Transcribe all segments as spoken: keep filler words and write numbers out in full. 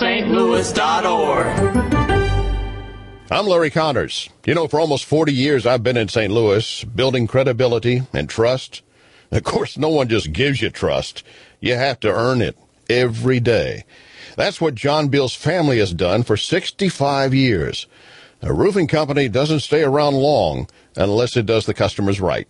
st louis dot org. I'm Larry Connors. You know, for almost forty years, I've been in Saint Louis, building credibility and trust. Of course, no one just gives you trust. You have to earn it every day. That's what John Beal's family has done for sixty-five years. A roofing company doesn't stay around long unless it does the customers right.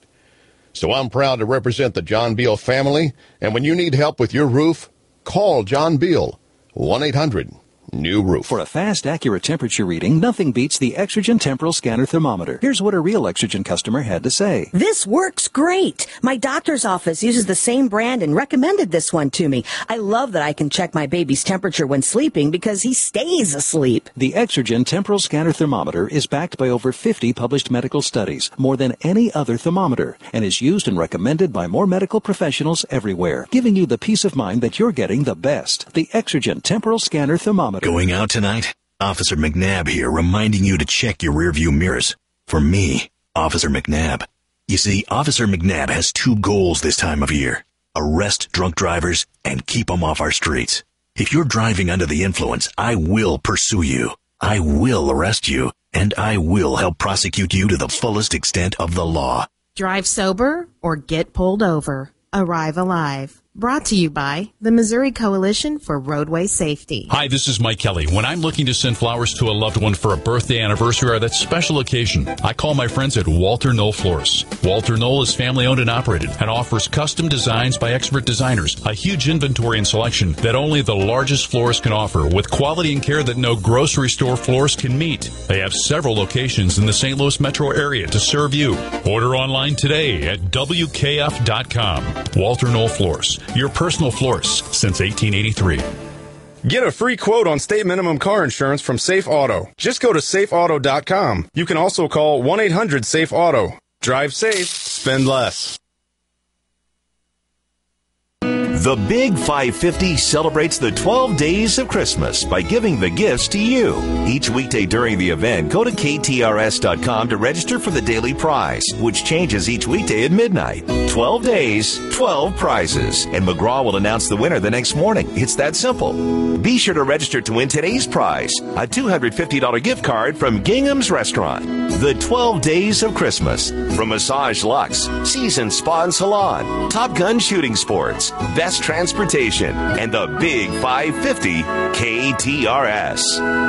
So I'm proud to represent the John Beal family, and when you need help with your roof, call John Beal, one eight hundred new roof. For a fast, accurate temperature reading, nothing beats the Exergen Temporal Scanner Thermometer. Here's what a real Exergen customer had to say. This works great. My doctor's office uses the same brand and recommended this one to me. I love that I can check my baby's temperature when sleeping because he stays asleep. The Exergen Temporal Scanner Thermometer is backed by over fifty published medical studies, more than any other thermometer, and is used and recommended by more medical professionals everywhere, giving you the peace of mind that you're getting the best. The Exergen Temporal Scanner Thermometer. Going out tonight? Officer McNabb here, reminding you to check your rearview mirrors. For me, Officer McNabb. You see, Officer McNabb has two goals this time of year. Arrest drunk drivers and keep them off our streets. If you're driving under the influence, I will pursue you. I will arrest you, and I will help prosecute you to the fullest extent of the law. Drive sober or get pulled over. Arrive alive. Brought to you by the Missouri Coalition for Roadway Safety. Hi, this is Mike Kelly. When I'm looking to send flowers to a loved one for a birthday, anniversary, or that special occasion, I call my friends at Walter Knoll Florists. Walter Knoll is family-owned and operated and offers custom designs by expert designers, a huge inventory and selection that only the largest florist can offer, with quality and care that no grocery store florist can meet. They have several locations in the Saint Louis metro area to serve you. Order online today at W K F dot com. Walter Knoll Florists, your personal florist since eighteen eighty-three. Get a free quote on state minimum car insurance from Safe Auto. Just go to safe auto dot com. You can also call one eight hundred safe auto. Drive safe, spend less. The Big five fifty celebrates the twelve days of Christmas by giving the gifts to you. Each weekday during the event, go to K T R S dot com to register for the daily prize, which changes each weekday at midnight. twelve days, twelve prizes, and McGraw will announce the winner the next morning. It's that simple. Be sure to register to win today's prize, a two hundred fifty dollars gift card from Gingham's Restaurant. The twelve Days of Christmas, from Massage Luxe, Seasoned Spa and Salon, Top Gun Shooting Sports, Best Transportation, and the Big five fifty K T R S.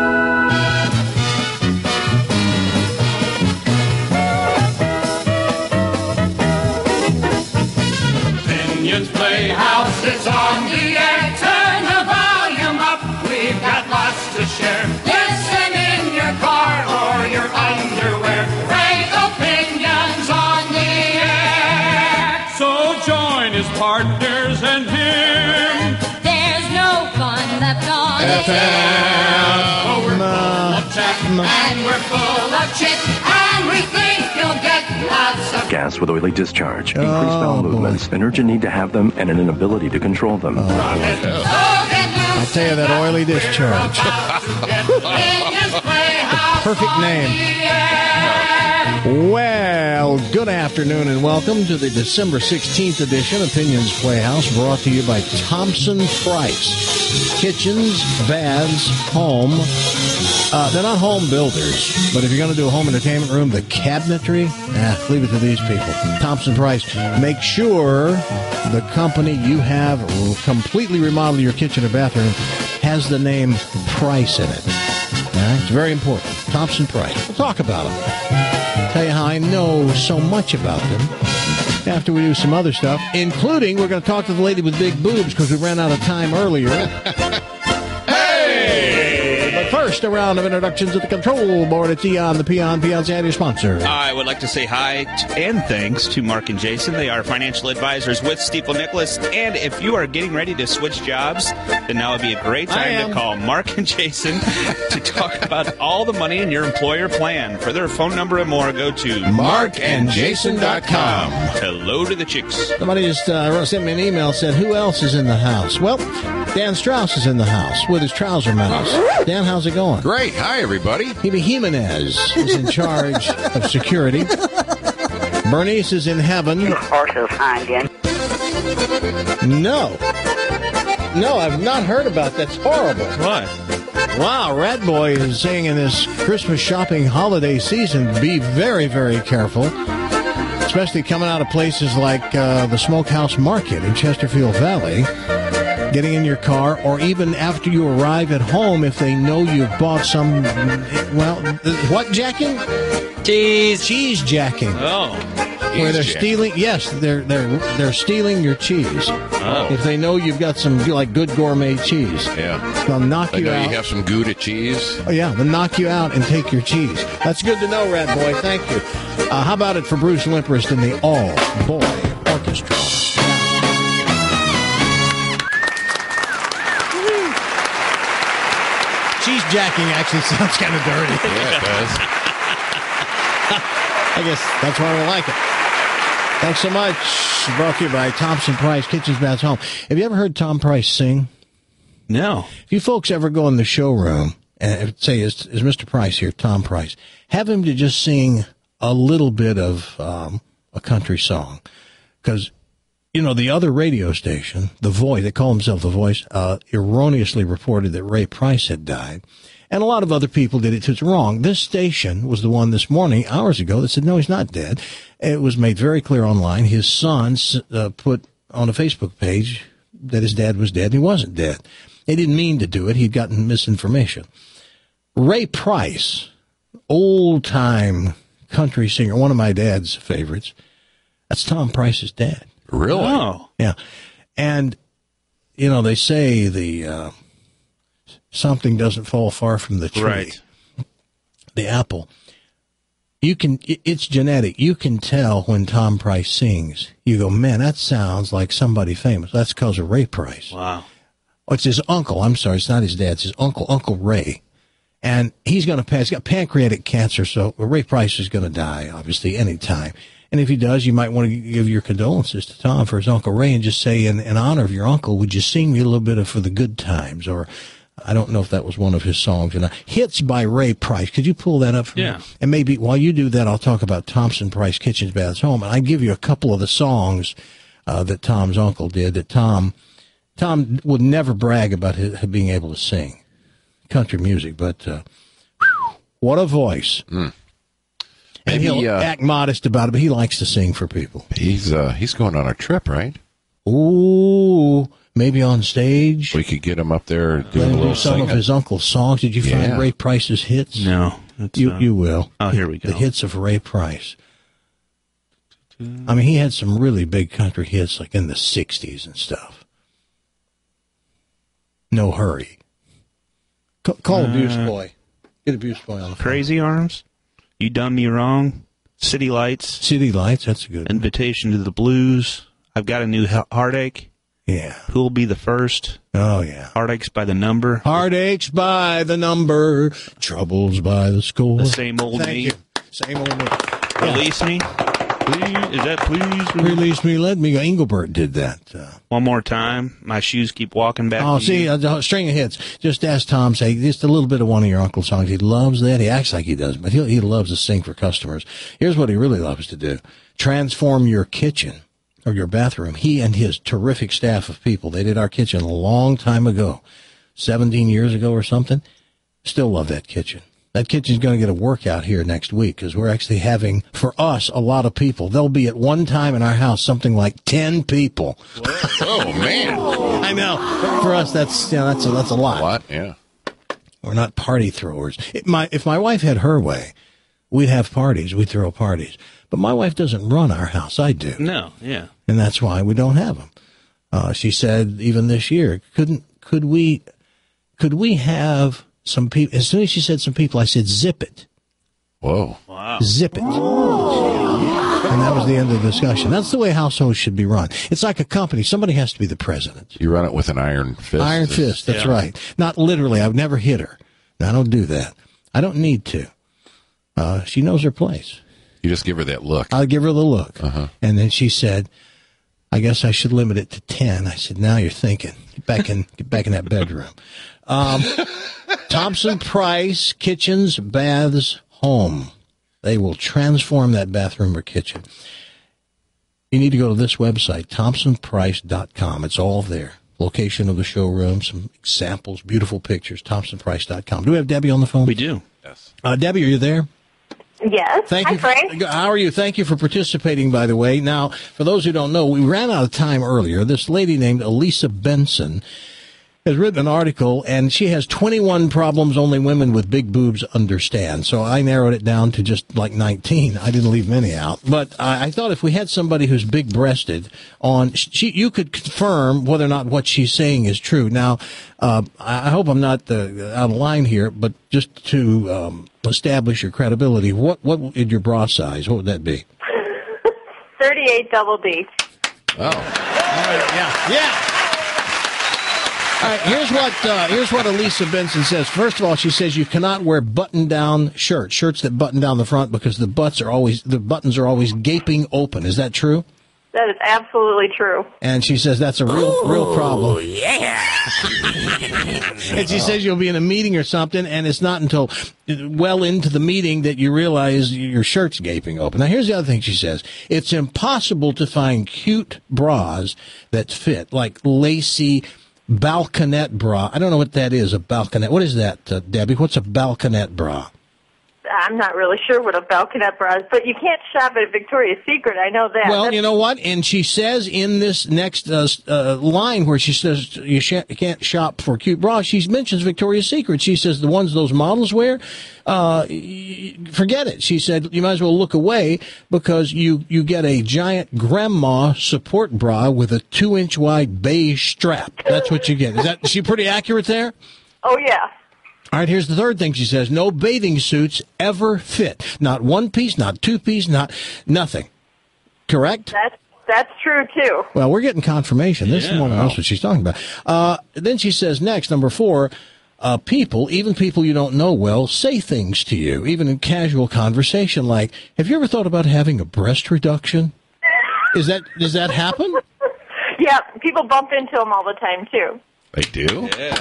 Pinion's Playhouse is on the air. Turn the volume up. We've got lots to share. Listen in your car or your underwear. Frank Opinions on the air. So join his partners and him. There's no fun left on F M. Oh, we're full of chat and we're full of chit, and we think you'll get lots of gas with oily discharge, increased oh, bowel movements, an urgent need to have them, and an inability to control them. Oh, I'll tell you, that oily discharge. The perfect name. Well, good afternoon and welcome to the December sixteenth edition of Pinion's Playhouse, brought to you by Thompson Price. Kitchens, baths, home. Uh, they're not home builders, but if you're going to do a home entertainment room, the cabinetry, eh, leave it to these people. Thompson Price. Make sure the company you have completely remodeled your kitchen or bathroom has the name Price in it. All right? It's very important. Thompson Price. We'll talk about them. Tell you how I know so much about them after we do some other stuff, including we're going to talk to the lady with big boobs because we ran out of time earlier. But first, a round of introductions at the control board. It's Eon, the Peon, Peon's your sponsor. I would like to say hi to, and thanks to Mark and Jason. They are financial advisors with Stifel Nicholas. And if you are getting ready to switch jobs, then now would be a great time to call Mark and Jason to talk about all the money in your employer plan. For their phone number and more, go to mark and jason dot com. Hello to the chicks. Somebody just uh, sent me an email, said, who else is in the house? Well, Dan Strauss is in the house with his trouser mouse. Dan, how's it going? Great. Hi, everybody. Hebe Jimenez is in charge of security. Bernice is in heaven. Of course, it's fine again. No. No, I've not heard about that. That's horrible. What? Wow, Rat Boy is saying in this Christmas shopping holiday season, be very, very careful, especially coming out of places like uh, the Smokehouse Market in Chesterfield Valley, getting in your car, or even after you arrive at home if they know you've bought some, well, what jacking? Cheese. Cheese jacking. Oh. Where they're stealing, yes, they're they're they're stealing your cheese. Oh. If they know you've got some like good gourmet cheese, Yeah. they'll knock They you know out. you have some Gouda cheese. Oh yeah, they'll knock you out and take your cheese. That's good to know, Rat Boy. Thank you. Uh, how about it for Bruce Limperst and the All Boy Orchestra? Cheese jacking actually sounds kind of dirty. Yeah, it does. I guess that's why we like it. Thanks so much. Brought to you by Thompson Price Kitchens, Baths, Home. Have you ever heard Tom Price sing? No. If you folks ever go in the showroom and say, is, is Mister Price here, Tom Price, have him to just sing a little bit of um, a country song. Because, you know, the other radio station, The Voice, they call themselves The Voice, uh, erroneously reported that Ray Price had died. And a lot of other people did it too. It's wrong. This station was the one this morning, hours ago, that said, no, he's not dead. It was made very clear online. His son uh, put on a Facebook page that his dad was dead, and he wasn't dead. He didn't mean to do it. He'd gotten misinformation. Ray Price, old-time country singer, one of my dad's favorites. That's Tom Price's dad. Really? Oh. Yeah. And, you know, they say the... Uh, something doesn't fall far from the tree. Right. The apple. You can, it's genetic. You can tell when Tom Price sings. You go, man, that sounds like somebody famous. That's because of Ray Price. Wow. Oh, it's his uncle. I'm sorry, it's not his dad. It's his uncle, Uncle Ray. And he's going to pass. He's got pancreatic cancer, so Ray Price is going to die, obviously, any time. And if he does, you might want to give your condolences to Tom for his Uncle Ray and just say, in, in honor of your uncle, would you sing me a little bit of For the Good Times? Or I don't know if that was one of his songs or not. Hits by Ray Price. Could you pull that up for yeah. me? And maybe while you do that, I'll talk about Thompson Price Kitchens, Baths, Home. And I give you a couple of the songs uh, that Tom's uncle did that Tom Tom would never brag about his, being able to sing country music. But uh, whew, what a voice. Mm. And Maybe, he'll uh, act modest about it, but he likes to sing for people. He's uh, he's going on a trip, right? Ooh, maybe on stage. We could get him up there doing Let a him little do some singing. of his uncle's songs. Did you Yeah. find Ray Price's hits? No. You uh, you will. Oh, here we go. The hits of Ray Price. I mean, he had some really big country hits, like in the sixties and stuff. No Hurry. C- call Uh, Abuse Boy. Get Abuse Boy on the phone. Crazy Arms. You Done Me Wrong. City Lights. City Lights, that's a good one. Invitation to the Blues. I've Got a New he- Heartache. Yeah. Who'll Be the First? Oh, yeah. Heartaches by the Number. Heartaches by the number, troubles by the score. The Same Old Thank Me. you. Same old me. Release Me. Please, is that please? Release Me, Let Me Go. Engelbert did that. Uh, One More Time. My Shoes Keep Walking Back. oh, to see, You. a, a string of hits. Just ask Tom, say, just a little bit of one of your uncle's songs. He loves that. He acts like he does, but he he loves to sing for customers. Here's what he really loves to do. Transform your kitchen or your bathroom. He and his terrific staff of people, they did our kitchen a long time ago, seventeen years ago or something. Still love that kitchen. That kitchen's going to get a workout here next week because we're actually having, for us, a lot of people. There'll be at one time in our house something like ten people. Oh, man. I know. For us, that's you know, that's a, that's a lot. A lot, yeah. We're not party throwers. It, my, if my wife had her way, we'd have parties. We'd throw parties. But my wife doesn't run our house. I do. No, yeah. And that's why we don't have them. Uh, she said even this year, couldn't, could we, could we have some people, as soon as she said some people, I said, zip it. Whoa. Wow. Zip it. And that was the end of the discussion. That's the way households should be run. It's like a company. Somebody has to be the president. You run it with an iron fist. Iron fist, that's Yeah. right. Not literally. I've never hit her. I don't do that. I don't need to. Uh, she knows her place. You just give her that look. I'll give her the look. Uh-huh. And then she said, I guess I should limit it to ten. I said, now you're thinking. Get back in, get back in that bedroom. Um, Thompson Price Kitchens, Baths, Home. They will transform that bathroom or kitchen. You need to go to this website, thompson price dot com. It's all there. location of the showroom, some examples, beautiful pictures, thompson price dot com. Do we have Debbie on the phone? We do. Yes. Uh, Debbie, are you there? Yes. Thank Hi, you. Frank. How are you? Thank you for participating, by the way. Now, for those who don't know, we ran out of time earlier. This lady named Elisa Benson has written an article, and she has twenty-one problems only women with big boobs understand. So I narrowed it down to just like nineteen. I didn't leave many out. But I, I thought if we had somebody who's big-breasted on, she, you could confirm whether or not what she's saying is true. Now, uh, I hope I'm not uh, out of line here, but just to um, establish your credibility, what what is your bra size? What would that be? thirty-eight double D. Oh. All right, yeah. Yeah. All right, here's what uh, here's what Elisa Benson says. First of all, she says you cannot wear button-down shirts, shirts that button down the front, because the butts are always the buttons are always gaping open. Is that true? That is absolutely true. And she says that's a real Ooh, real problem. Yeah. And she says you'll be in a meeting or something, and it's not until well into the meeting that you realize your shirt's gaping open. Now, here's the other thing she says. It's impossible to find cute bras that fit, like lacy balconette bra. I don't know what that is, a balconette. What is that, uh, Debbie? What's a balconette bra? I'm not really sure what a balconette bra is, but you can't shop at Victoria's Secret. I know that. Well, That's- you know what? And she says in this next uh, uh, line where she says you, sh- you can't shop for cute bras, she mentions Victoria's Secret. She says the ones those models wear, uh, y- forget it. She said you might as well look away because you, you get a giant grandma support bra with a two-inch wide beige strap. That's what you get. Is that is she pretty accurate there? Oh, yeah. All right, here's the third thing she says. No bathing suits ever fit. Not one piece, not two piece, not nothing. Correct? That's that's true, too. Well, we're getting confirmation. This Yeah. is more than else what she's talking about. Uh, then she says next, number four, uh, people, even people you don't know well, say things to you, even in casual conversation like, have you ever thought about having a breast reduction? Is that, does that happen? Yeah, people bump into them all the time, too. They do? Yeah.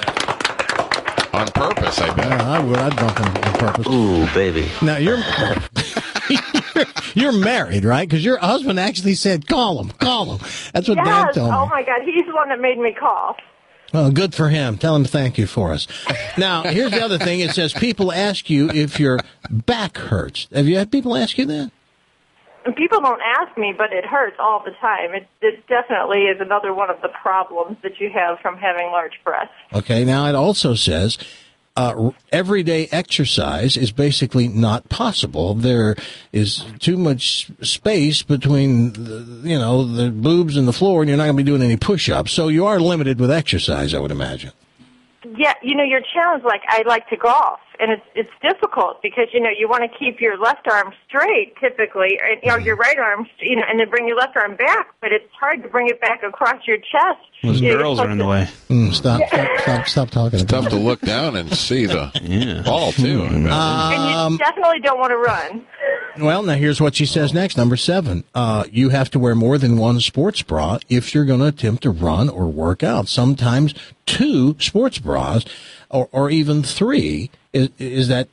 On purpose, I bet. Yeah, I would. I'd bump him on purpose. Ooh, baby. Now, you're you're married, right? Because your husband actually said, call him, call him. That's what Yes. Dad told me. Oh, my God. He's the one that made me call. Well, good for him. Tell him thank you for us. Now, here's the other thing. It says people ask you if your back hurts. Have you had people ask you that? And people don't ask me, but it hurts all the time. It, it definitely is another one of the problems that you have from having large breasts. Okay, now it also says uh, everyday exercise is basically not possible. There is too much space between, the, you know, the boobs and the floor, and you're not going to be doing any push-ups. So you are limited with exercise, I would imagine. Yeah, you know, your challenge, like, I like to golf, and it's it's difficult because, you know, you want to keep your left arm straight, typically, or, you know, your right arm, you know, and then bring your left arm back, but it's hard to bring it back across your chest. Those You know, girls you're are in the way. Mm, stop, stop, stop, stop talking. It's tough to look down and see the Yeah. ball, too. I bet. And Um, you definitely don't want to run. Well, now here's what she says next. Number seven, uh, you have to wear more than one sports bra if you're going to attempt to run or work out. Sometimes two sports bras or, or even three. Is, is that,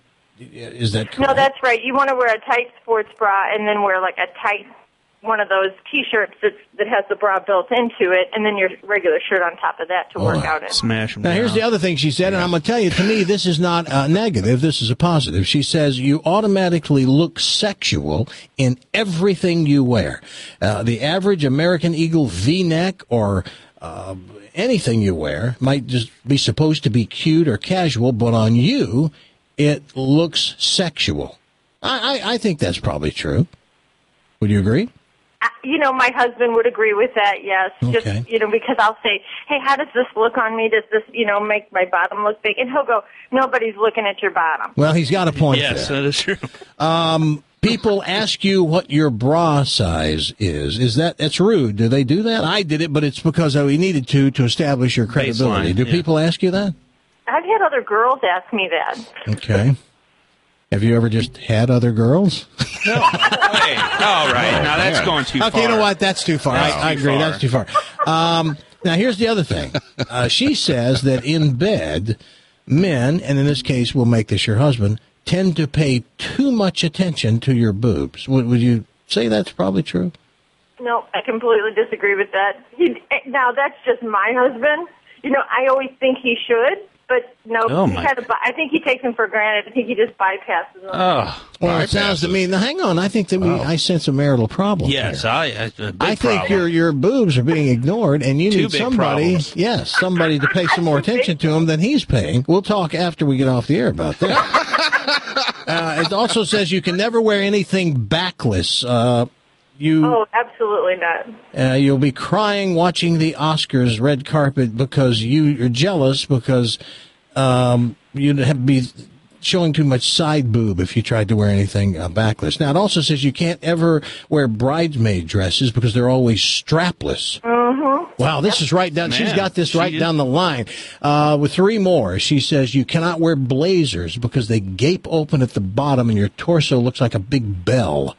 is that correct? No, that's right. You want to wear a tight sports bra and then wear, like, a tight one of those T-shirts that that has the bra built into it, and then your regular shirt on top of that to work out in. Smash them Now, here's the other thing she said, and I'm going to tell you, to me, this is not a negative. This is a positive. She says you automatically look sexual in everything you wear. Uh, the average American Eagle V-neck or uh, anything you wear might just be supposed to be cute or casual, but on you, it looks sexual. I, I, I think that's probably true. Would you agree? You know, my husband would agree with that, yes. Okay. Just, you know, because I'll say, hey, how does this look on me? Does this, you know, make my bottom look big? And he'll go, nobody's looking at your bottom. Well, he's got a point Yes, there. that is true. Um, people ask you what your bra size is. Is that, that's rude. Do they do that? I did it, but it's because we needed to, to establish your credibility. Baseline, do yeah. people ask you that? I've had other girls ask me that. Okay. Have you ever just had other girls? No. Hey, all right. Now that's going too far. Okay, you know what? That's too far. That's I, I too agree. far. That's too far. Um, now, here's the other thing. Uh, she says that in bed, men, and in this case, we'll make this your husband, tend to pay too much attention to your boobs. Would, would you say that's probably true? no, I completely disagree with that. He, now, that's just my husband. You know, I always think he should, but no, Oh, he my- kind of, I think he takes them for granted. I think he just bypasses them. Oh, Well, it sounds to me. Now, hang on. I think that we. I sense a marital problem. yes, here. I. I, a big I think problem. your your boobs are being ignored, and you Two need big somebody. problems. Yes, somebody to pay some more attention to him than he's paying. We'll talk after we get off the air about that. uh, it also says you can never wear anything backless. Uh, you. Oh, absolutely not. Uh, you'll be crying watching the Oscars red carpet because you, you're jealous because um, you'd have be showing too much side boob if you tried to wear anything uh, backless. Now, it also says you can't ever wear bridesmaid dresses because they're always strapless. Mm-hmm. Wow, this is right down. Man, she's got this right she down the line. Uh, with three more, she says you cannot wear blazers because they gape open at the bottom and your torso looks like a big bell.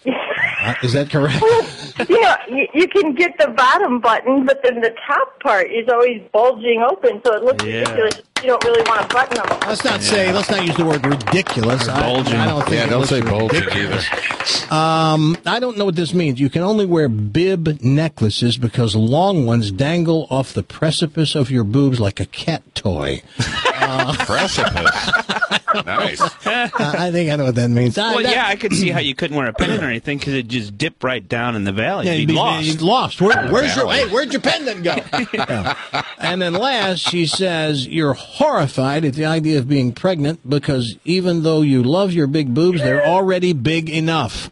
Uh, is that correct? You know, you, you can get the bottom button, but then the top part is always bulging open, so it looks Yeah. ridiculous. You don't really want to button them. Let's not say, let's not use the word ridiculous. I, bulging. I don't think Yeah, it don't looks say bulging ridiculous. Um, I don't know what this means. You can only wear bib necklaces because long ones dangle off the precipice of your boobs like a cat toy. Uh, precipice. Nice. I think I know what that means. I, Well, that- yeah, I could see how you couldn't wear a pendant or anything because it just dipped right down in the valley. Yeah, You'd you'd be be lost. you'd lost. Where, where's your Valley. hey? Where'd your pendant go? Yeah. And then last, she says you're horrified at the idea of being pregnant because even though you love your big boobs, they're already big enough.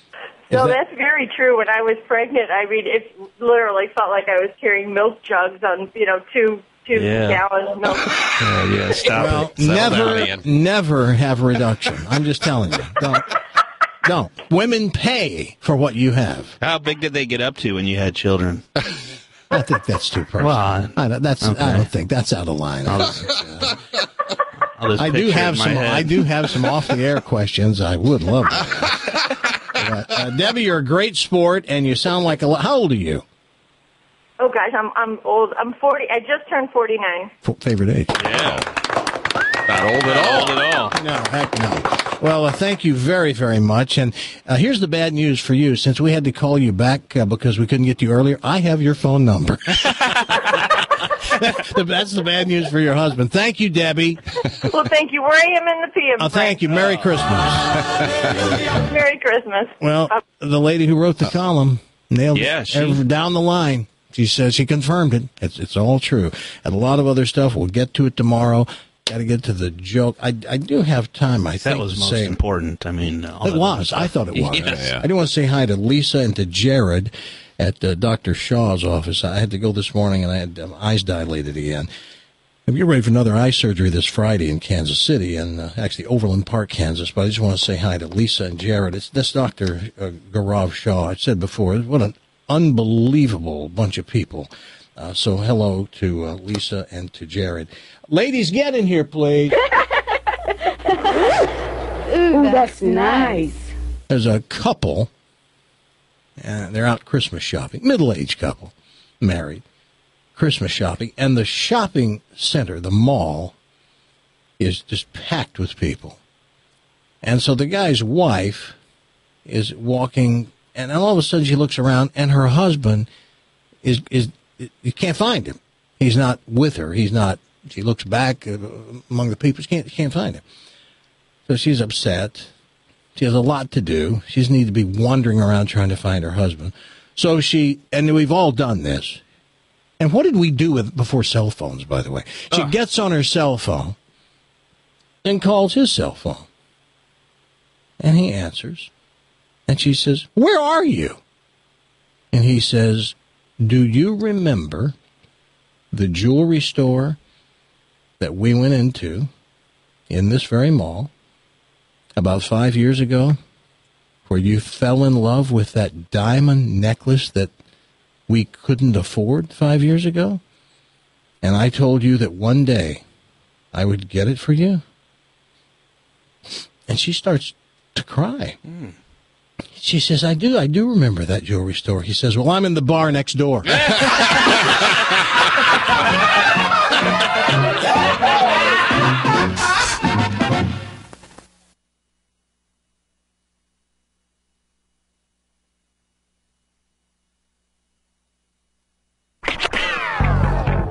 Is No, that- that's very true. When I was pregnant, I mean, it literally felt like I was carrying milk jugs on, you know, two two Yeah. gallons of milk. Yeah, yeah, stop well, it. Settle never, down, Ian. never have a reduction. I'm just telling you. Don't. Don't. Women pay for what you have. How big did they get up to when you had children? I think that's too personal. Well, I don't, that's. okay. I don't think that's out of line. I'll just, I'll just I do picture it have in my some. head. I do have some off the air questions. I would love that. But, uh, Debbie, you're a great sport, and you sound like a. lo- How old are you? Oh gosh, I'm I'm old. I'm forty. I just turned forty-nine. F- favorite age? Yeah. Not old at all. Not old at all. No, heck no. Well, uh, thank you very, very much. And uh, here's the bad news for you. Since we had to call you back uh, because we couldn't get to you earlier, I have your phone number. That's the bad news for your husband. Thank you, Debbie. Well, thank you. Where I am in the P M. Uh, thank you. Merry Christmas. Merry Christmas. Well, the lady who wrote the column nailed Yeah, it she- Ever- down the line. She says she confirmed it. It's, it's all true. And a lot of other stuff. We'll get to it tomorrow. Got to get to the joke. I, I do have time, I That think, was to most say. important. I mean, all It that was. other I stuff. thought it was. Yes. Yeah. I do want to say hi to Lisa and to Jared at uh, Doctor Shaw's office. I had to go this morning and I had um, eyes dilated again. I'm getting ready for another eye surgery this Friday in Kansas City, and uh, actually Overland Park, Kansas. But I just want to say hi to Lisa and Jared. It's this Doctor Uh, Gaurav Shaw. I said before, what an unbelievable bunch of people. Uh, so hello to uh, Lisa and to Jared. Ladies, get in here, please. Ooh, that's nice. There's a couple, and they're out Christmas shopping, middle-aged couple, married, Christmas shopping, and the shopping center, the mall, is just packed with people. And so the guy's wife is walking, and all of a sudden she looks around, and her husband is, is you can't find him. He's not with her. He's not, she looks back uh, among the people, she can't, she can't find him. So she's upset. She has a lot to do. She doesn't need to be wandering around trying to find her husband. So she, and we've all done this. And what did we do with before cell phones, by the way? She gets on her cell phone and calls his cell phone. And he answers. And she says, "Where are you?" And he says, "Do you remember the jewelry store that we went into in this very mall about five years ago, where you fell in love with that diamond necklace that we couldn't afford five years ago? And I told you that one day I would get it for you." And she starts to cry. Mm. She says, I do, I do remember that jewelry store. He says, "Well, I'm in the bar next door."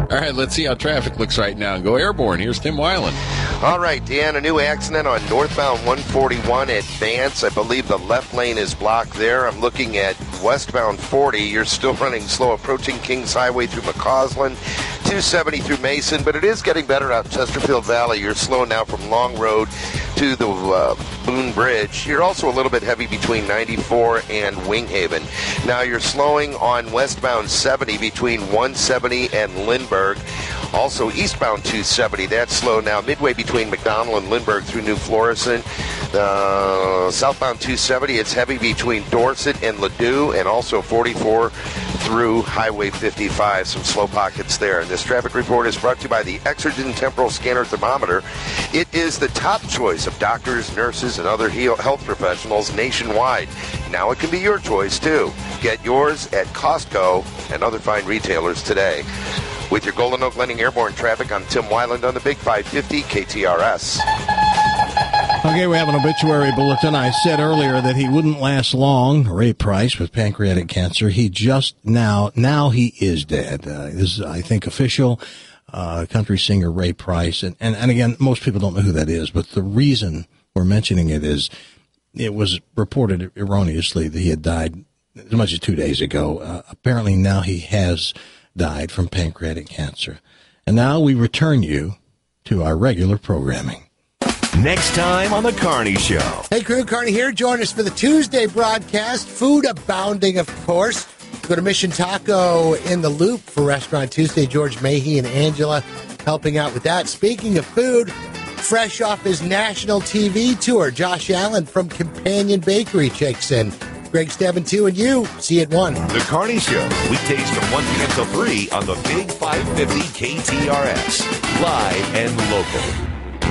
All right, let's see how traffic looks right now. Go airborne. Here's Tim Weiland. All right, Dan, a new accident on northbound one forty-one at Vance. I believe the left lane is blocked there. I'm looking at westbound forty. You're still running slow approaching Kings Highway through McCausland, two seventy through Mason, but it is getting better out Chesterfield Valley. You're slow now from Long Road to the uh, Boone Bridge. You're also a little bit heavy between ninety-four and Winghaven. Now you're slowing on westbound seventy between one seventy and Lindbergh. Also eastbound two seventy, that's slow now midway between McDonald and Lindbergh through New Florissant. Uh, southbound two seventy, it's heavy between Dorset and Ladue, and also forty-four through Highway fifty-five. Some slow pockets there. And this traffic report is brought to you by the Exergen Temporal Scanner Thermometer. It is the top choice of doctors, nurses, and other health professionals nationwide. Now it can be your choice, too. Get yours at Costco and other fine retailers today. With your Golden Oak Lending Airborne traffic, I'm Tim Weiland on the Big five fifty K T R S. Okay, we have an obituary bulletin. I said earlier that he wouldn't last long. Ray Price with pancreatic cancer. He just now, now he is dead. Uh, this is, I think, official. Uh, country singer Ray Price. And, and, and again, most people don't know who that is, but the reason we're mentioning it is it was reported erroneously that he had died as much as two days ago. Uh, apparently now he has died from pancreatic cancer. And now we return you to our regular programming. Next time on The Carney Show. Hey, crew, Carney here. Join us for the Tuesday broadcast. Food abounding, of course. Go to Mission Taco in the Loop for Restaurant Tuesday. George Mahey and Angela helping out with that. Speaking of food, fresh off his national T V tour, Josh Allen from Companion Bakery checks in. Greg Stebbin, two, and you. See you at one. The Carney Show, weekdays from one p.m. till three on the Big five fifty K T R S. Live and local.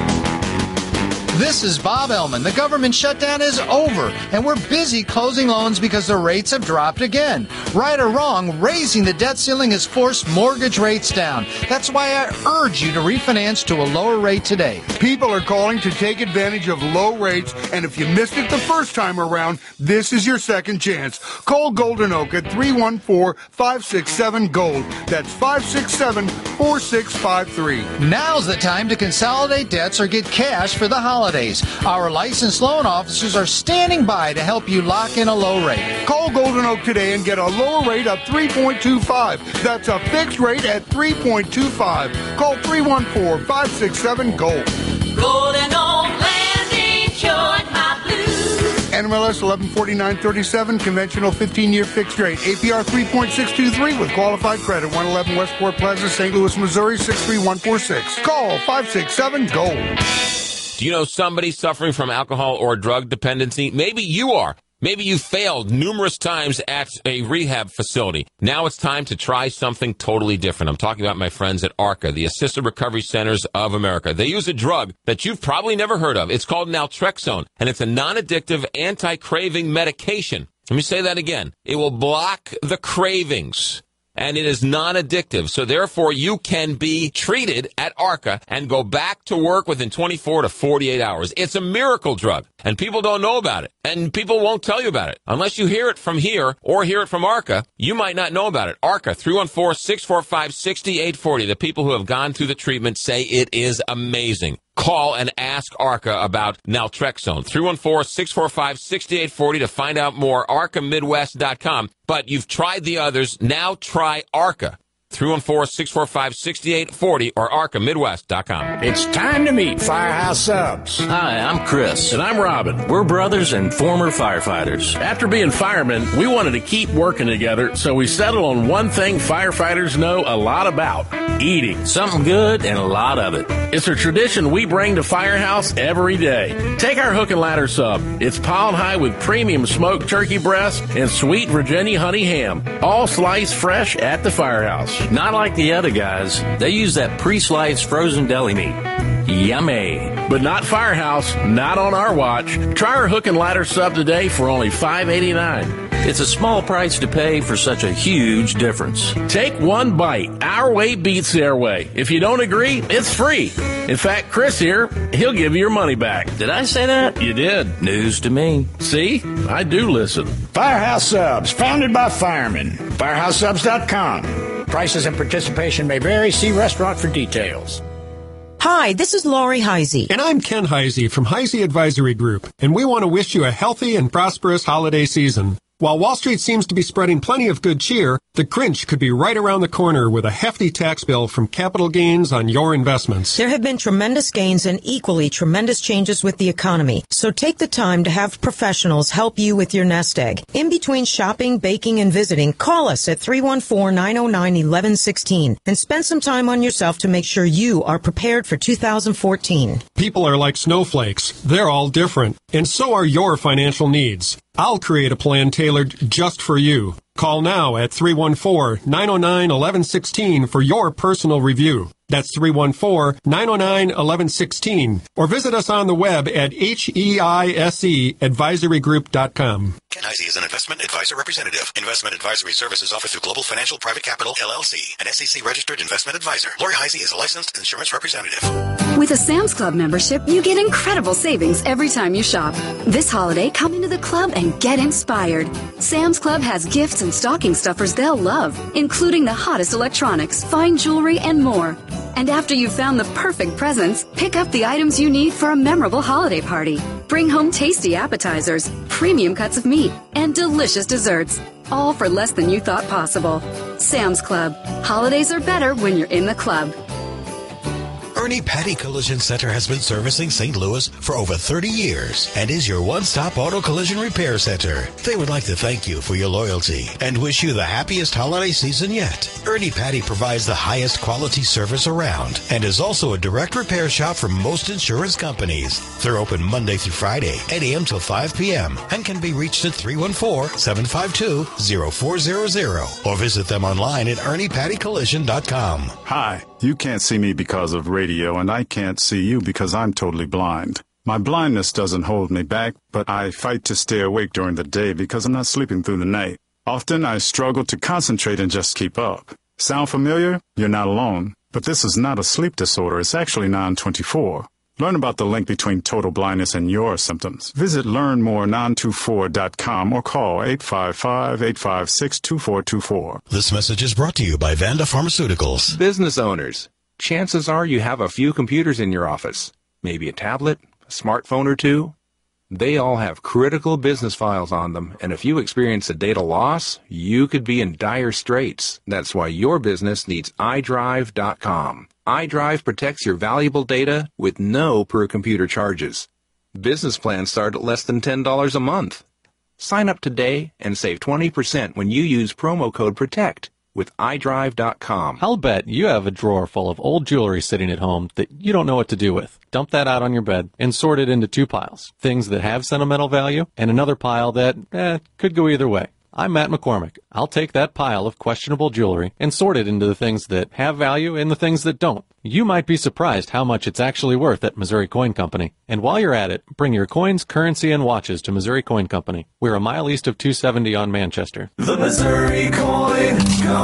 This is Bob Ellman. The government shutdown is over, and we're busy closing loans because the rates have dropped again. Right or wrong, raising the debt ceiling has forced mortgage rates down. That's why I urge you to refinance to a lower rate today. People are calling to take advantage of low rates, and if you missed it the first time around, this is your second chance. Call Golden Oak at three one four, five six seven, GOLD. That's five six seven, four six five three. Now's the time to consolidate debts or get cash for the holidays. Our licensed loan officers are standing by to help you lock in a low rate. Call Golden Oak today and get a lower rate of three point two five. That's a fixed rate at three point two five. Call three one four, five six seven, GOLD. Golden Oak Land Insured My Blues. N M L S eleven forty-nine thirty-seven, conventional fifteen-year fixed rate. A P R three point six two three with qualified credit. one eleven Westport Plaza, Saint Louis, Missouri, six three one four six. Call five six seven, GOLD. Do you know somebody suffering from alcohol or drug dependency? Maybe you are. Maybe you failed numerous times at a rehab facility. Now it's time to try something totally different. I'm talking about my friends at ARCA, the Assisted Recovery Centers of America. They use a drug that you've probably never heard of. It's called naltrexone, and it's a non-addictive anti-craving medication. Let me say that again. It will block the cravings. And it is non-addictive, so therefore you can be treated at ARCA and go back to work within twenty-four to forty-eight hours. It's a miracle drug, and people don't know about it, and people won't tell you about it. Unless you hear it from here or hear it from ARCA, you might not know about it. ARCA, three one four, six four five, six eight four zero. The people who have gone through the treatment say it is amazing. Call and ask ARCA about naltrexone. three one four, six four five, six eight four zero to find out more. arca midwest dot com. But you've tried the others. Now try ARCA. three one four, six four five, six eight four zero or arca midwest dot com. It's time to meet Firehouse Subs. Hi, I'm Chris. And I'm Robin. We're brothers and former firefighters. After being firemen, we wanted to keep working together, so we settled on one thing firefighters know a lot about: eating. Something good and a lot of it. It's a tradition we bring to Firehouse every day. Take our hook and ladder sub. It's piled high with premium smoked turkey breast and sweet Virginia honey ham, all sliced fresh at the Firehouse. Not like the other guys. They use that pre-sliced frozen deli meat. Yummy. But not Firehouse, not on our watch. Try our hook and ladder sub today for only five eighty-nine. It's a small price to pay for such a huge difference. Take one bite. Our way beats their way. If you don't agree, it's free. In fact, Chris here, he'll give you your money back. Did I say that? You did. News to me. See? I do listen. Firehouse Subs, founded by firemen. firehouse subs dot com. Prices and participation may vary. See restaurant for details. Hi, this is Laurie Heisey. And I'm Ken Heisey from Heisey Advisory Group, and we want to wish you a healthy and prosperous holiday season. While Wall Street seems to be spreading plenty of good cheer, the Grinch could be right around the corner with a hefty tax bill from capital gains on your investments. There have been tremendous gains and equally tremendous changes with the economy. So take the time to have professionals help you with your nest egg. In between shopping, baking, and visiting, call us at three one four, nine oh nine, one one one six and spend some time on yourself to make sure you are prepared for two thousand fourteen. People are like snowflakes. They're all different. And so are your financial needs. I'll create a plan tailored just for you. Call now at three one four, nine oh nine, one one one six for your personal review. That's three one four, nine oh nine, one one one six. Or visit us on the web at H E I S E advisory group dot com. Ken Heisey is an investment advisor representative. Investment advisory services offered through Global Financial Private Capital, L L C, an S E C-registered investment advisor. Lori Heisey is a licensed insurance representative. With a Sam's Club membership, you get incredible savings every time you shop. This holiday, come into the club and get inspired. Sam's Club has gifts and stocking stuffers they'll love, including the hottest electronics, fine jewelry, and more. And after you've found the perfect presents, pick up the items you need for a memorable holiday party. Bring home tasty appetizers, premium cuts of meat, and delicious desserts, all for less than you thought possible. Sam's Club. Holidays are better when you're in the club. Ernie Paddy Collision Center has been servicing Saint Louis for over thirty years and is your one-stop auto collision repair center. They would like to thank you for your loyalty and wish you the happiest holiday season yet. Ernie Paddy provides the highest quality service around and is also a direct repair shop for most insurance companies. They're open Monday through Friday, eight a.m. till five p.m. and can be reached at three one four, seven five two, zero four zero zero or visit them online at ernie paddy collision dot com. Hi, you can't see me because of radio, and I can't see you because I'm totally blind. My blindness doesn't hold me back, but I fight to stay awake during the day because I'm not sleeping through the night. Often I struggle to concentrate and just keep up. Sound familiar? You're not alone. But this is not a sleep disorder. It's actually non twenty-four. Learn about the link between total blindness and your symptoms. Visit learn more non twenty-four dot com or call eight five five, eight five six, two four two four. This message is brought to you by Vanda Pharmaceuticals. Business owners, chances are you have a few computers in your office. Maybe a tablet, a smartphone or two. They all have critical business files on them, and if you experience a data loss, you could be in dire straits. That's why your business needs i drive dot com. iDrive protects your valuable data with no per-computer charges. Business plans start at less than ten dollars a month. Sign up today and save twenty percent when you use promo code PROTECT with i drive dot com. I'll bet you have a drawer full of old jewelry sitting at home that you don't know what to do with. Dump that out on your bed and sort it into two piles. Things that have sentimental value and another pile that, eh, could go either way. I'm Matt McCormick. I'll take that pile of questionable jewelry and sort it into the things that have value and the things that don't. You might be surprised how much it's actually worth at Missouri Coin Company. And while you're at it, bring your coins, currency, and watches to Missouri Coin Company. We're a mile east of two seventy on Manchester. The Missouri Coin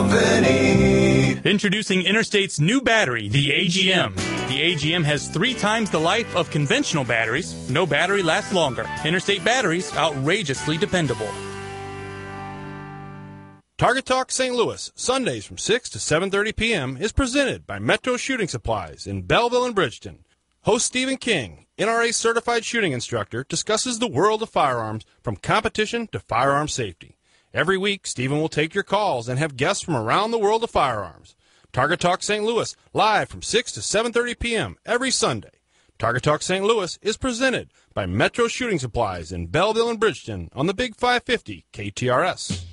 Company. Introducing Interstate's new battery, the A G M. The A G M has three times the life of conventional batteries. No battery lasts longer. Interstate batteries, outrageously dependable. Target Talk Saint Louis, Sundays from six to seven thirty p.m. is presented by Metro Shooting Supplies in Belleville and Bridgeton. Host Stephen King, N R A certified shooting instructor, discusses the world of firearms from competition to firearm safety. Every week, Stephen will take your calls and have guests from around the world of firearms. Target Talk Saint Louis, live from six to seven thirty p.m. every Sunday. Target Talk Saint Louis is presented by Metro Shooting Supplies in Belleville and Bridgeton on the Big five fifty K T R S.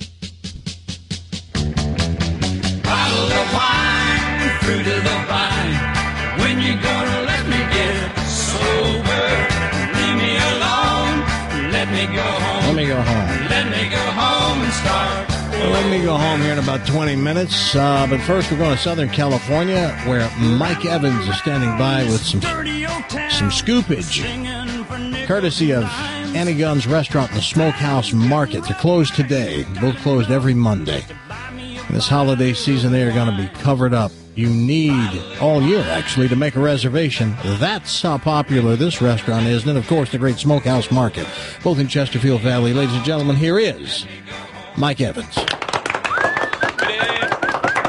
Bottle of wine, fruit of the vine. When you gonna let me get sober? Leave me alone. Let me go home. Let me go home. Let me go home and start. Well, let me go home here in about twenty minutes. Uh, but first, we're going to Southern California, where Mike Evans is standing by with some some scoopage, courtesy of Annie Gunn's Restaurant and the Smokehouse Market. They're closed today. Both closed every Monday. This holiday season, they are going to be covered up. You need all year, actually, to make a reservation. That's how popular this restaurant is. And, of course, the Great Smokehouse Market, both in Chesterfield Valley. Ladies and gentlemen, here is Mike Evans.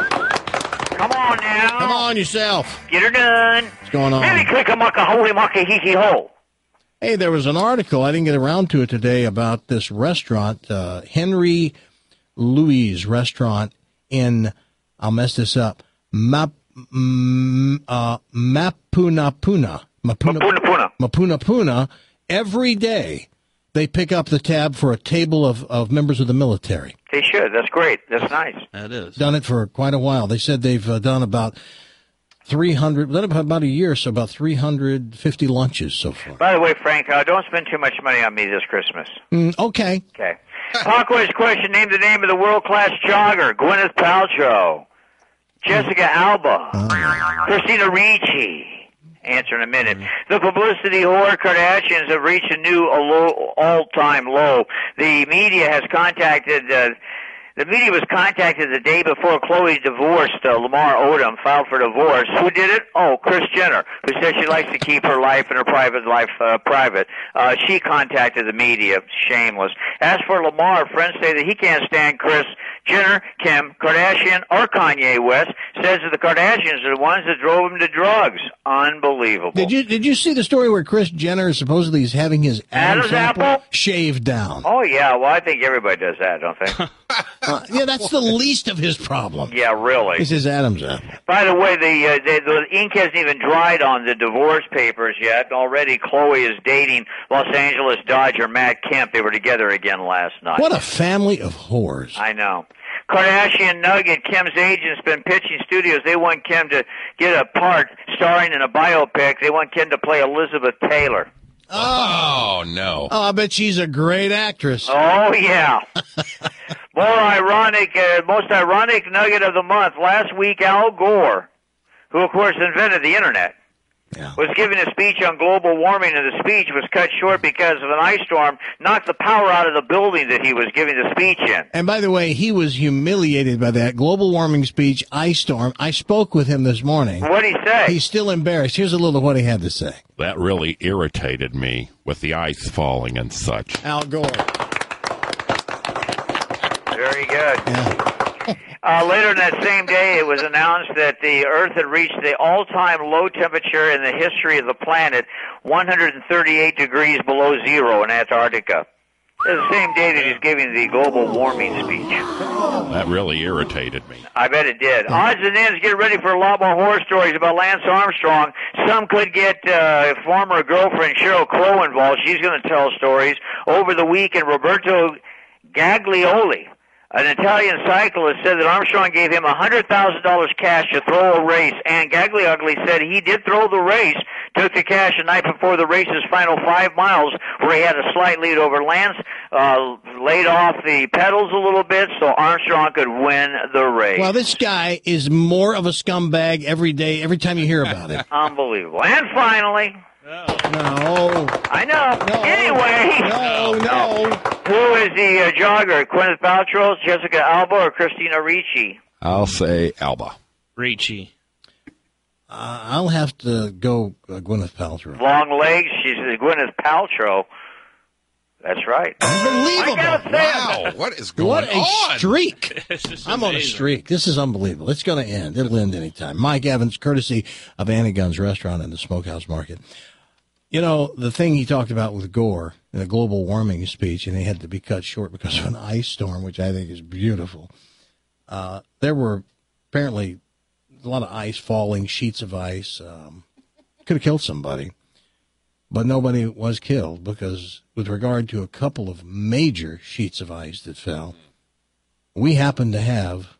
on yourself? Get her done. What's going on? Maybe click a mucka holy mucka hee hee ho. Hey, there was an article, I didn't get around to it today, about this restaurant, uh, Henry Louis restaurant in, I'll mess this up, Map, m- uh, Mapunapuna. Mapuna, Mapunapuna. Mapunapuna. Every day they pick up the tab for a table of, of members of the military. They should. That's great. That's nice. That is. Done it for quite a while. They said they've uh, done about three hundred, done about a year, so about three hundred fifty lunches so far. By the way, Frank, uh, don't spend too much money on me this Christmas. Mm, okay. Okay. Parkway's question, name the name of the world-class jogger. Gwyneth Paltrow. Jessica Alba. Oh. Christina Ricci. Answer in a minute. The publicity whore Kardashians have reached a new a low, all-time low. The media has contacted... Uh, The media was contacted the day before Khloe divorced uh, Lamar Odom, filed for divorce. Who did it? Oh, Kris Jenner, who says she likes to keep her life and her private life uh, private. Uh, she contacted the media. Shameless. As for Lamar, friends say that he can't stand Kris Jenner, Kim Kardashian, or Kanye West. Says that the Kardashians are the ones that drove him to drugs. Unbelievable. Did you did you see the story where Kris Jenner supposedly is having his Adam's, Adam's apple? apple shaved down? Oh, yeah. Well, I think everybody does that, don't they? Uh, yeah, that's the least of his problem. Yeah, really. This is Adam's apple. By the way, the, uh, the the ink hasn't even dried on the divorce papers yet. Already, Khloe is dating Los Angeles Dodger Matt Kemp. They were together again last night. What a family of whores. I know. Kardashian nugget, Kim's agent's been pitching studios. They want Kim to get a part starring in a biopic. They want Kim to play Elizabeth Taylor. Oh, no. Oh, I bet she's a great actress. Oh, yeah. More ironic, uh, most ironic nugget of the month. Last week, Al Gore, who, of course, invented the Internet, yeah. was giving a speech on global warming, and the speech was cut short because of an ice storm knocked the power out of the building that he was giving the speech in. And by the way, he was humiliated by that global warming speech, ice storm. I spoke with him this morning. What did he say? He's still embarrassed. Here's a little of what he had to say. That really irritated me with the ice falling and such. Al Gore. Very good. Yeah. Uh, later in that same day, it was announced that the Earth had reached the all-time low temperature in the history of the planet, one hundred thirty-eight degrees below zero in Antarctica. It was the same day that he's giving the global warming speech. That really irritated me. I bet it did. Odds and ends, get ready for a lot more horror stories about Lance Armstrong. Some could get uh, former girlfriend Sheryl Crow involved. She's going to tell stories. Over the weekend, Roberto Gaglioli, an Italian cyclist, said that Armstrong gave him one hundred thousand dollars cash to throw a race, and Gaglioli said he did throw the race, took the cash the night before the race's final five miles, where he had a slight lead over Lance, uh, laid off the pedals a little bit so Armstrong could win the race. Well, this guy is more of a scumbag every day, every time you hear about it. Unbelievable. And finally... No. I know. No. Anyway. No, no. Who is the uh, jogger? Gwyneth Paltrow, Jessica Alba, or Christina Ricci? I'll say Alba. Ricci. Uh, I'll have to go uh, Gwyneth Paltrow. Long legs. She's uh, Gwyneth Paltrow. That's right. Unbelievable. Wow. What is going what a on? streak. I'm on a amazing. streak. This is unbelievable. It's going to end. It'll end anytime. Mike Evans, courtesy of Annie Gunn's Restaurant and the Smokehouse Market. You know, the thing he talked about with Gore in the global warming speech, and he had to be cut short because of an ice storm, which I think is beautiful. Uh, there were apparently a lot of ice falling, sheets of ice. Um, could have killed somebody. But nobody was killed because with regard to a couple of major sheets of ice that fell, we happened to have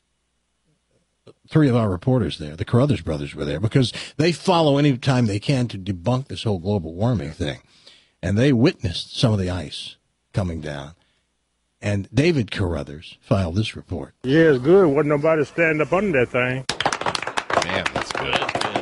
three of our reporters there. The Carruthers brothers were there because they follow any time they can to debunk this whole global warming thing. And they witnessed some of the ice coming down. And David Carruthers filed this report. Yeah, it's good. Wasn't nobody standing up under that thing. Man, that's good.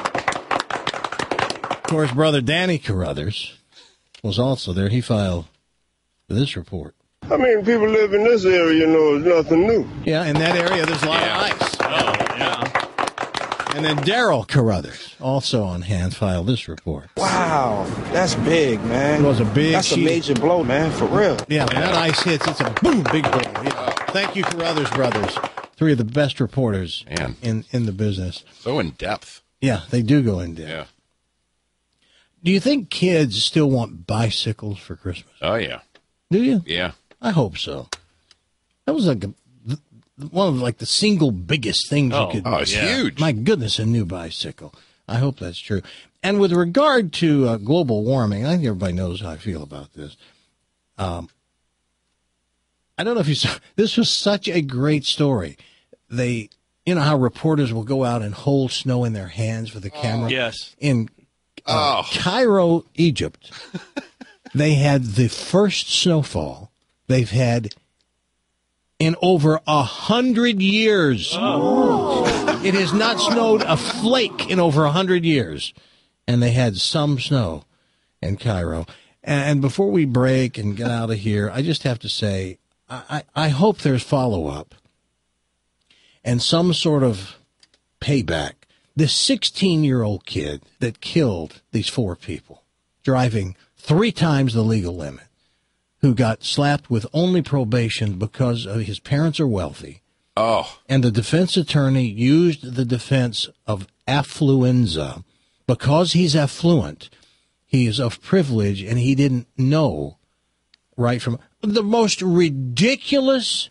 Of course, brother Danny Carruthers was also there. He filed this report. I mean, people live in this area, you know, it's nothing new. Yeah, in that area, there's a lot Yeah. of ice. Oh, yeah. And then Daryl Carruthers, also on hand, filed this report. Wow, that's big, man. It was a big That's sheet. a major blow, man, for real. Yeah, when that ice hits, it's a boom, big blow. Yeah. Thank you, Carruthers brothers. Three of the best reporters Man. in in the business. So in depth. Yeah, they do go in depth. Yeah. Do you think kids still want bicycles for Christmas? Oh, yeah. Do you? Yeah. I hope so. That was like a, one of like the single biggest things Oh, you could. oh, it's yeah. huge. My goodness, a new bicycle. I hope that's true. And with regard to uh, global warming, I think everybody knows how I feel about this. Um, I don't know if you saw. This was such a great story. They, you know how reporters will go out and hold snow in their hands with the camera. Yes. In uh, Cairo, Egypt, they had the first snowfall they've had in over a hundred years. Oh. It has not snowed a flake in over a hundred years. And they had some snow in Cairo. And before we break and get out of here, I just have to say, I, I hope there's follow-up and some sort of payback. This sixteen-year-old kid that killed these four people, driving three times the legal limit, who got slapped with only probation because of his parents are wealthy. Oh. And the defense attorney used the defense of affluenza. Because he's affluent, he is of privilege, and he didn't know right from the most ridiculous.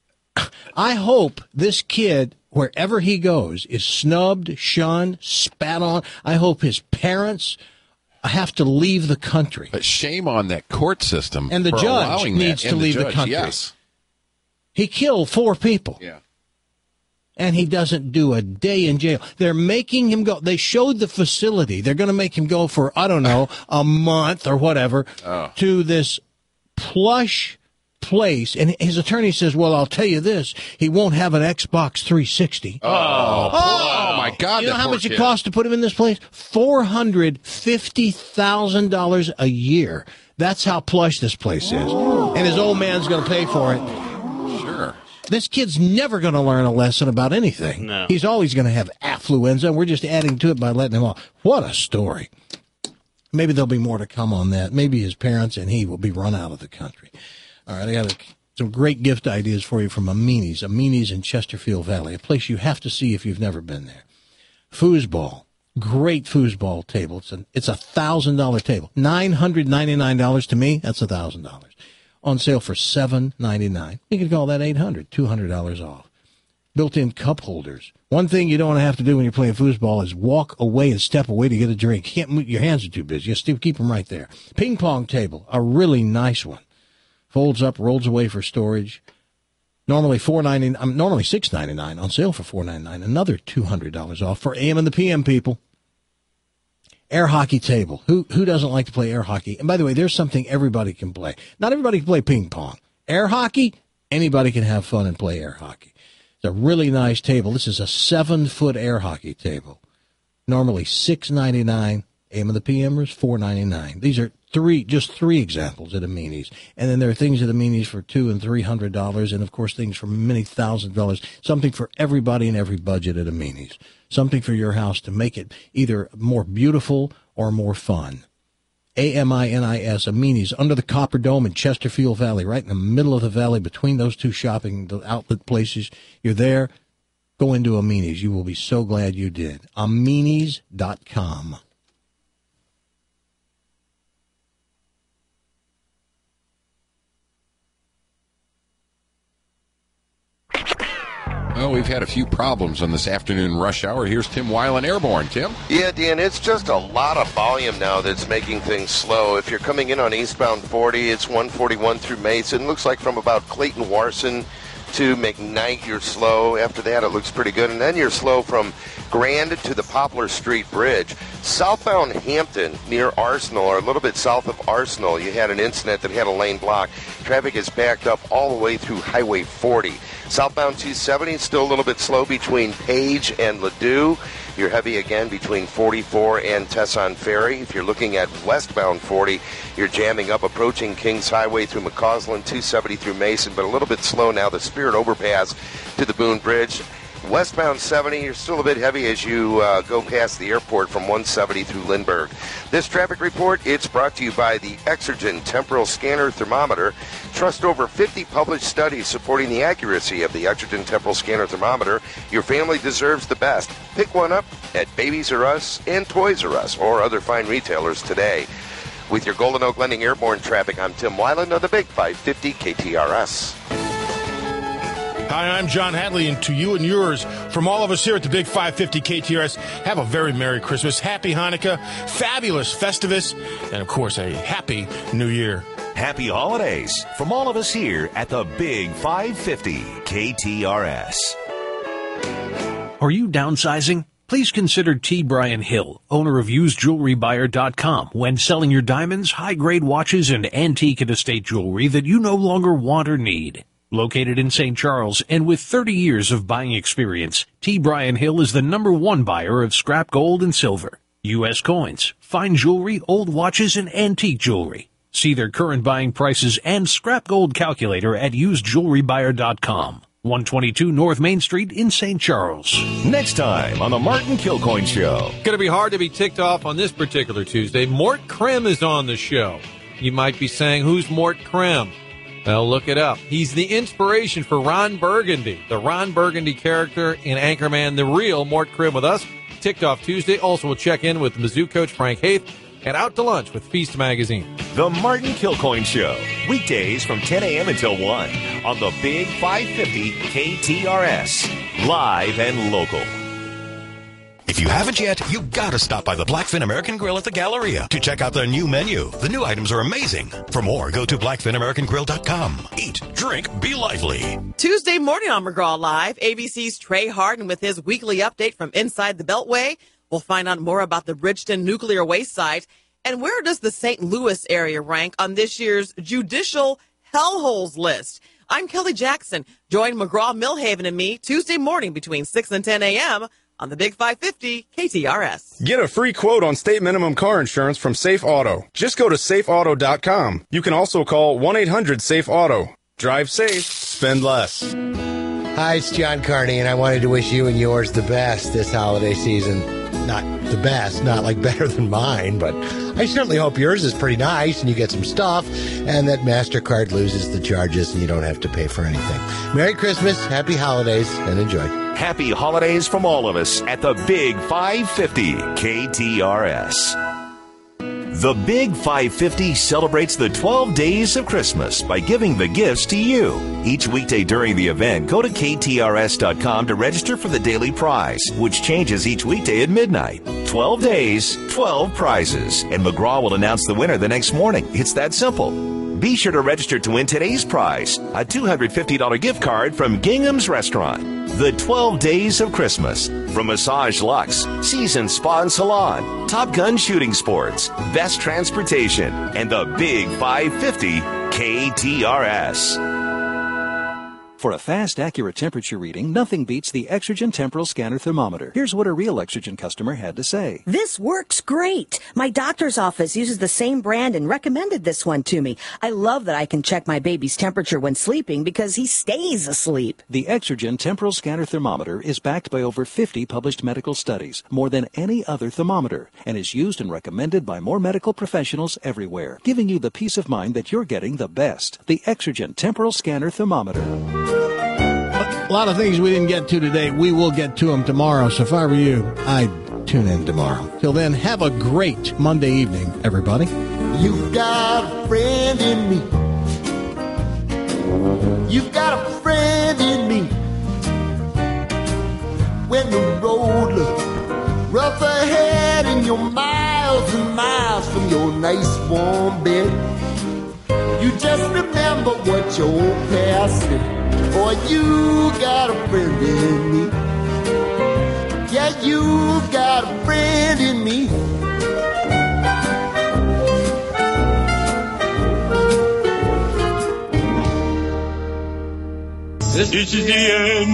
I hope this kid, wherever he goes, is snubbed, shunned, spat on. I hope his parents have to leave the country. But shame on that court system. And the for judge allowing needs that. to and leave the, the, judge, country. Yes. He killed four people. Yeah. And he doesn't do a day in jail. They're making him go. They showed the facility. They're going to make him go for, I don't know, a month or whatever oh. to this plush place. And his attorney says, well, I'll tell you this. He won't have an Xbox three sixty. Oh, oh, oh my God. You know how much kid. it costs to put him in this place? four hundred fifty thousand dollars a year. That's how plush this place is. And his old man's going to pay for it. Sure. This kid's never going to learn a lesson about anything. No. He's always going to have affluenza, and we're just adding to it by letting him off. What a story. Maybe there'll be more to come on that. Maybe his parents and he will be run out of the country. All right, I got a, some great gift ideas for you from Amini's. Amini's in Chesterfield Valley, a place you have to see if you've never been there. Foosball. Great foosball table. It's a, it's a one thousand dollars table. nine hundred ninety-nine dollars to me, that's one thousand dollars. On sale for seven ninety-nine. You can call that eight hundred dollars, two hundred dollars off. Built-in cup holders. One thing you don't want to have to do when you're playing foosball is walk away and step away to get a drink. Can't move, your hands are too busy. Just keep them right there. Ping pong table, a really nice one. Folds up, rolls away for storage. Normally four ninety-nine. Um, normally six ninety-nine. On sale for four ninety-nine. Another two hundred dollars off for A M and the P M people. Air hockey table. Who who doesn't like to play air hockey? And by the way, there's something everybody can play. Not everybody can play ping pong. Air hockey, anybody can have fun and play air hockey. It's a really nice table. This is a seven-foot air hockey table. Normally six ninety-nine. A M and the P Mers, four ninety-nine. These are three, just three examples at Amini's. And then there are things at Amini's for two and three hundred dollars, and of course things for many thousand dollars. Something for everybody and every budget at Amini's. Something for your house to make it either more beautiful or more fun. A M I N I S, Amini's, under the Copper Dome in Chesterfield Valley, right in the middle of the valley between those two shopping outlet places. You're there, go into Amini's. You will be so glad you did. Aminis dot com. Well, we've had a few problems on this afternoon rush hour. Here's Tim Weiland, Airborne. Tim? Yeah, Dan, it's just a lot of volume now that's making things slow. If you're coming in on eastbound forty, it's one forty-one through Mason. Looks like from about Clayton Warson to McKnight, you're slow. After that, it looks pretty good. And then you're slow from Grand to the Poplar Street Bridge. Southbound Hampton near Arsenal, or a little bit south of Arsenal, you had an incident that had a lane block. Traffic is backed up all the way through Highway forty. Southbound two seventy is still a little bit slow between Page and Ladue. You're heavy again between forty-four and Tesson Ferry. If you're looking at westbound forty, you're jamming up approaching Kings Highway through McCausland, two seventy through Mason, but a little bit slow now. The Spirit Overpass to the Boone Bridge. Westbound seventy, you're still a bit heavy as you uh, go past the airport from one seventy through Lindbergh. This traffic report, it's brought to you by the Exergen Temporal Scanner Thermometer. Trust over fifty published studies supporting the accuracy of the Exergen Temporal Scanner Thermometer. Your family deserves the best. Pick one up at Babies R Us and Toys R Us or other fine retailers today. With your Golden Oak Lending Airborne traffic, I'm Tim Weiland of the Big five fifty K T R S. Hi, I'm John Hadley, and to you and yours, from all of us here at the Big five fifty K T R S, have a very Merry Christmas, Happy Hanukkah, fabulous Festivus, and of course, a Happy New Year. Happy holidays from all of us here at the Big five fifty K T R S. Are you downsizing? Please consider T. Brian Hill, owner of used jewelry buyer dot com, when selling your diamonds, high-grade watches, and antique and estate jewelry that you no longer want or need. Located in Saint Charles and with thirty years of buying experience, T. Brian Hill is the number one buyer of scrap gold and silver, U S coins, fine jewelry, old watches, and antique jewelry. See their current buying prices and scrap gold calculator at used jewelry buyer dot com. one twenty-two North Main Street in Saint Charles. Next time on the Martin Kilcoyne Show. Going to be hard to be ticked off on this particular Tuesday. Mort Krim is on the show. You might be saying, who's Mort Krim? Well, look it up. He's the inspiration for Ron Burgundy, the Ron Burgundy character in Anchorman, the real Mort Krim with us. Ticked Off Tuesday. Also, we'll check in with Mizzou coach Frank Haith and Out to Lunch with Feast Magazine. The Martin Kilcoyne Show. Weekdays from ten a.m. until one on the Big five fifty K T R S. Live and local. If you haven't yet, you gotta stop by the Blackfin American Grill at the Galleria to check out their new menu. The new items are amazing. For more, go to blackfin american grill dot com. Eat, drink, be lively. Tuesday morning on McGraw Live, A B C's Trey Harden with his weekly update from inside the Beltway. We'll find out more about the Bridgeton nuclear waste site. And where does the Saint Louis area rank on this year's judicial hellholes list? I'm Kelly Jackson. Join McGraw, Millhaven, and me Tuesday morning between six and ten a.m. on the Big five fifty K T R S. Get a free quote on state minimum car insurance from Safe Auto. Just go to safe auto dot com. You can also call one eight hundred safe auto. Drive safe, spend less. Hi, it's John Carney, and I wanted to wish you and yours the best this holiday season. Not the best, not like better than mine, but I certainly hope yours is pretty nice and you get some stuff and that MasterCard loses the charges and you don't have to pay for anything. Merry Christmas, happy holidays, and enjoy. Happy holidays from all of us at the Big five fifty K T R S. The Big five fifty celebrates the twelve days of Christmas by giving the gifts to you. Each weekday during the event, go to K T R S dot com to register for the daily prize, which changes each weekday at midnight. twelve days, twelve prizes, and McGraw will announce the winner the next morning. It's that simple. Be sure to register to win today's prize, a two hundred fifty dollars gift card from Gingham's Restaurant. The twelve Days of Christmas. From Massage Luxe, Seasoned Spa and Salon, Top Gun Shooting Sports, Best Transportation, and the Big five fifty K T R S. For a fast, accurate temperature reading, nothing beats the Exergen Temporal Scanner Thermometer. Here's what a real Exergen customer had to say. This works great. My doctor's office uses the same brand and recommended this one to me. I love that I can check my baby's temperature when sleeping because he stays asleep. The Exergen Temporal Scanner Thermometer is backed by over fifty published medical studies, more than any other thermometer, and is used and recommended by more medical professionals everywhere, giving you the peace of mind that you're getting the best. The Exergen Temporal Scanner Thermometer. A lot of things we didn't get to today, we will get to them tomorrow. So if I were you, I'd tune in tomorrow. Till then, have a great Monday evening, everybody. You've got a friend in me. You've got a friend in me. When the road looks rough ahead and you're miles and miles from your nice warm bed, you just remember what your old past said. Boy, you got a friend in me. Yeah, you got a friend in me. This is the end,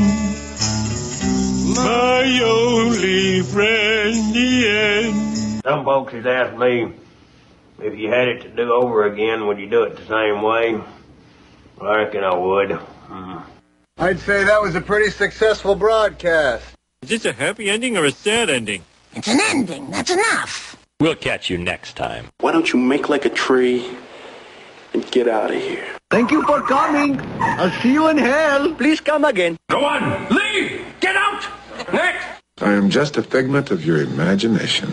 my only friend, the end. Some folks has asked me, if you had it to do over again, would you do it the same way? Well, I reckon I would. Mm. I'd say that was a pretty successful broadcast. Is this a happy ending or a sad ending? It's an ending. That's enough. We'll catch you next time. Why don't you make like a tree and get out of here? Thank you for coming. I'll see you in hell. Please come again. Go on, leave! Get out! Next! I am just a figment of your imagination.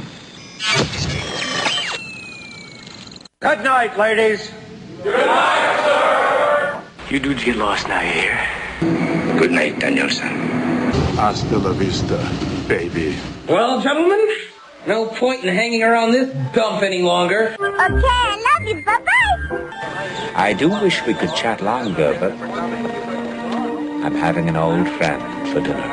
Good night, ladies. Good night, sir! You dudes get lost now, you hear? Good night, Danielson. Hasta la vista, baby. Well, gentlemen, no point in hanging around this dump any longer. Okay, I love you. Bye-bye. I do wish we could chat longer, but I'm having an old friend for dinner.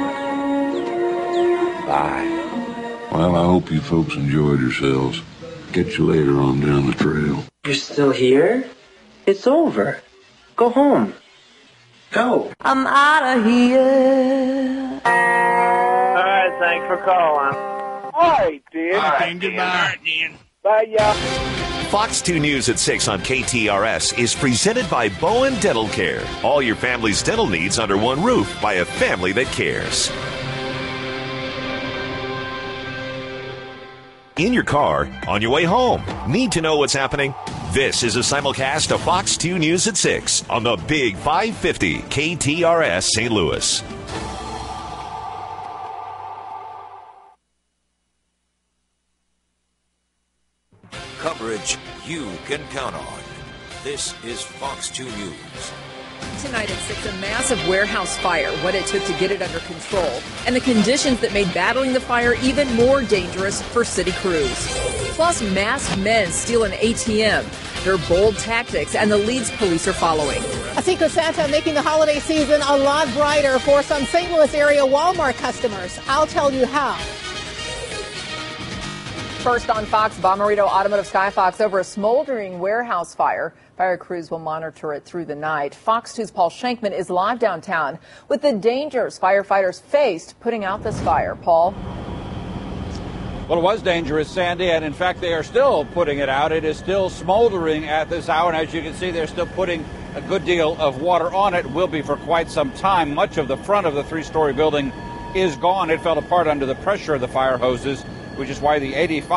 Bye. Well, I hope you folks enjoyed yourselves. Get you later on down the trail. You're still here? It's over. Go home. Go. I'm out of here. All right, thanks for calling. All right, Dan. All right, goodbye. All right, Dan. Bye, y'all. Fox two News at six on K T R S is presented by Bowen Dental Care. All your family's dental needs under one roof by a family that cares. In your car, on your way home. Need to know what's happening? This is a simulcast of Fox two News at six on the Big five fifty K T R S Saint Louis. Coverage you can count on. This is Fox two News. Tonight at six, a massive warehouse fire, what it took to get it under control, and the conditions that made battling the fire even more dangerous for city crews. Plus, masked men steal an A T M. Their bold tactics and the leads police are following. A Secret Santa making the holiday season a lot brighter for some Saint Louis area Walmart customers. I'll tell you how. First on Fox, Bomarito Automotive Skyfox over a smoldering warehouse fire. Fire crews will monitor it through the night. Fox two's Paul Shankman is live downtown with the dangers firefighters faced putting out this fire. Paul? Well, it was dangerous, Sandy, and in fact, they are still putting it out. It is still smoldering at this hour, and as you can see, they're still putting a good deal of water on it. Will be for quite some time. Much of the front of the three-story building is gone. It fell apart under the pressure of the fire hoses, which is why the eighty-five